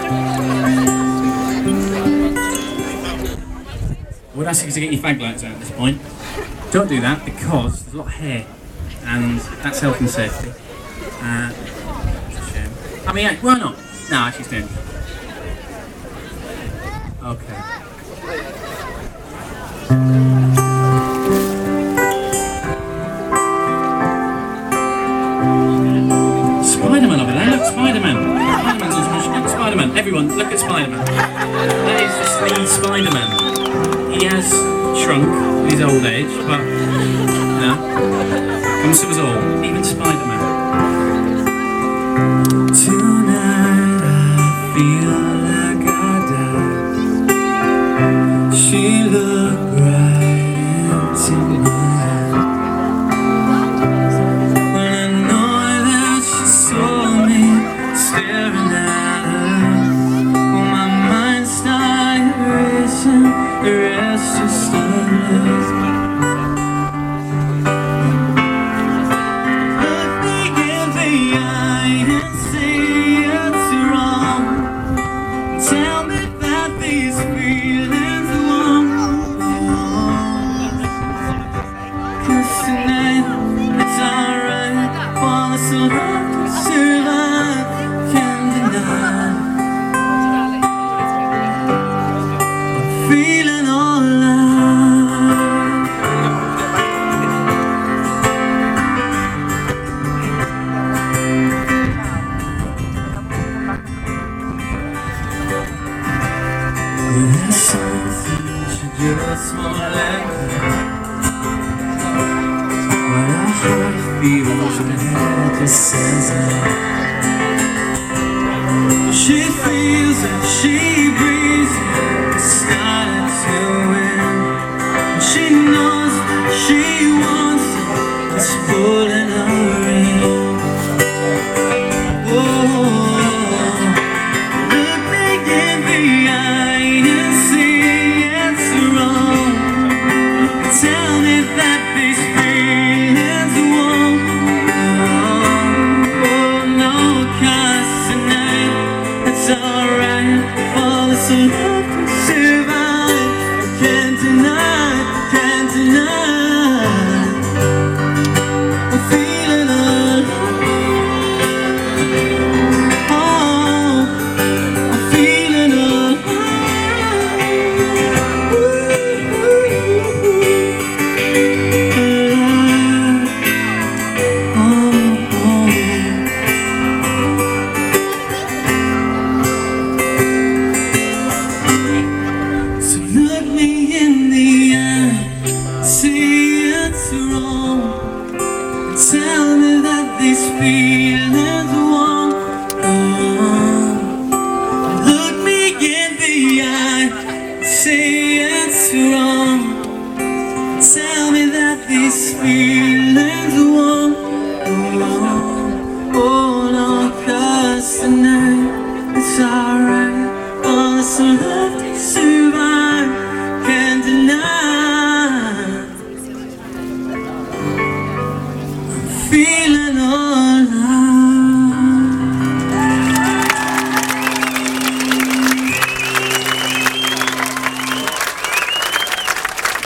Would ask you to get your fag lights out at this point. Don't do that because there's a lot of hair and that's health and safety. It's a shame. I mean, why not? No, actually stand. Okay. Spider-Man over there, look, Spider-Man. Spider-Man's on some shit. Spider-Man, everyone, look at Spider-Man. That is the Spider-Man. He has shrunk in his old age, but, you know, comes to us all, even Spider-Man. Tonight I feel like I died. She looked right into my eyes. When I know that she saw me staring at her, oh, my mind started racing, the rest just unless. Look me in the eye and say it's wrong. Tell me that these feelings won't go on. 'Cause tonight it's alright for us to survive. Can't deny I'm feeling all alive. When there's something you just won't let go, when our heart feels and head just says no. She feels it, she breathes it, it's starting to win. She knows she wants it, it's pulling her in. Oh, look me in the eye and see it's wrong. Tell me that these feelings won't go on. Oh no, 'cause tonight it's alright for us to love to survive. Can't deny, can't deny I'm feeling alive. Oh, I'm feeling alive. So look me in the eye, see it's wrong. Tell me that these feelings won't go on. Look me in the eye, say it's wrong. Tell me that these feelings won't go on. Oh no, 'cause tonight it's alright for us to love to survive. Can't deny I'm feeling all